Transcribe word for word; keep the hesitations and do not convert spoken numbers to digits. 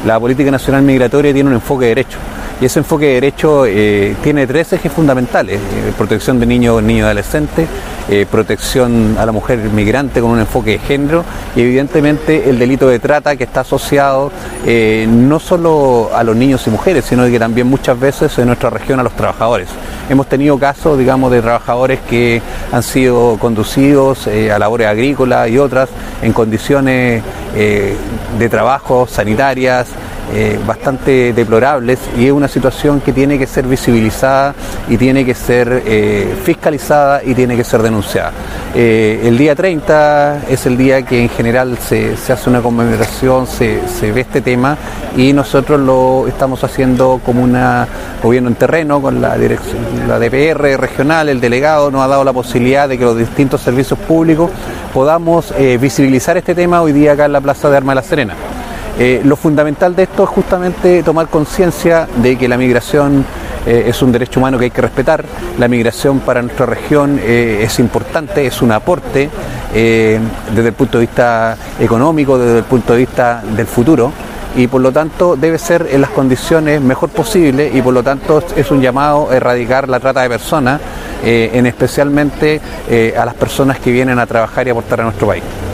La política nacional migratoria tiene un enfoque de derecho y ese enfoque de derecho eh, tiene tres ejes fundamentales: eh, protección de niños, niños y adolescentes, eh, protección a la mujer migrante con un enfoque de género y evidentemente el delito de trata, que está asociado eh, no solo a los niños y mujeres, sino que también muchas veces en nuestra región a los trabajadores. Hemos tenido casos, digamos, de trabajadores que han sido conducidos eh, a labores agrícolas y otras en condiciones eh, de trabajo sanitarias eh, bastante deplorables, y es una situación que tiene que ser visibilizada y tiene que ser eh, fiscalizada y tiene que ser denunciada. Eh, el día treinta es el día que en general se, se hace una conmemoración, se, se ve este tema, y nosotros lo estamos haciendo como un gobierno en terreno con la dirección, la D P R regional. El delegado nos ha dado la posibilidad de que los distintos servicios públicos podamos eh, visibilizar este tema hoy día acá en la Plaza de Armas de La Serena. Eh, lo fundamental de esto es justamente tomar conciencia de que la migración eh, es un derecho humano que hay que respetar. La migración para nuestra región eh, es importante, es un aporte eh, desde el punto de vista económico, desde el punto de vista del futuro, y por lo tanto debe ser en las condiciones mejor posibles, y por lo tanto es un llamado a erradicar la trata de personas, eh, en especialmente eh, a las personas que vienen a trabajar y aportar a nuestro país.